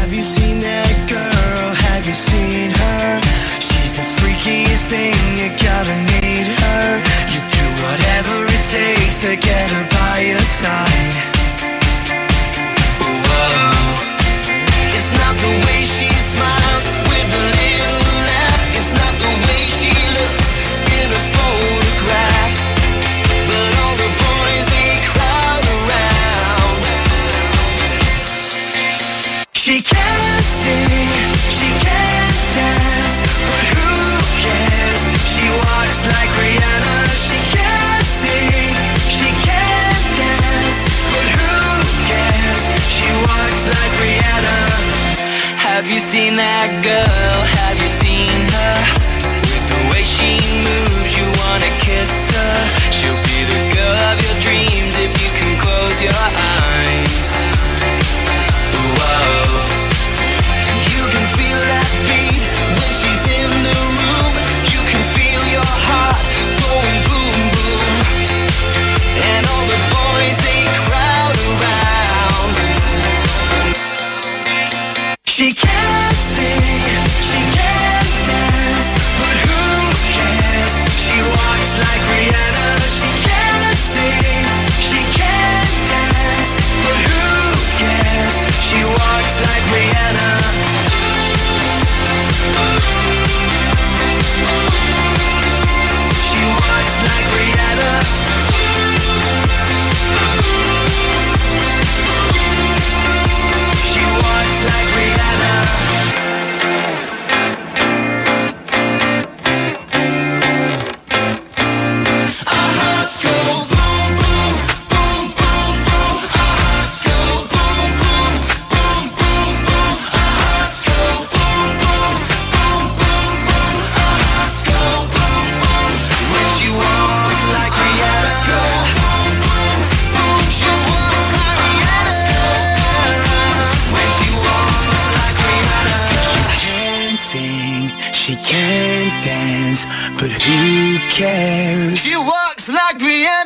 Have you seen that girl? Have you seen her? She's the freakiest thing, you gotta meet her. You do whatever it takes to get her by your side. Whoa. It's not the way she smiles with a little laugh. It's not the way she looks in a photograph. But all the boys, they crowd around. She can't sing, she can't dance, but who cares? She walks like Rihanna. She can't sing, she can't dance, but who cares? She walks like Rihanna. Have you seen that girl? Have you seen her? With the way she moves, you wanna kiss her. She'll be the girl of your dreams if you can close your eyes. Whoa. You can feel that beat when she's in the room. You can feel your heart going boom, boom. And all the boys, they crowd around. She can't sing, she can't dance, but who cares? She walks like Rihanna. She can't sing, she can't dance, but who cares? She walks like Rihanna. She walks like Rihanna. She walks like Rihanna. Our hearts go boom, boom, boom, boom, boom. Our hearts go boom, boom, boom, boom, boom. Our hearts go boom, boom, boom, boom, boom. Our hearts go boom, boom. When she walks like Rihanna. Boom, boom, boom. She walks like Rihanna. When she walks like Rihanna. She can't sing, she can't dance, but who cares? She walks like Rihanna.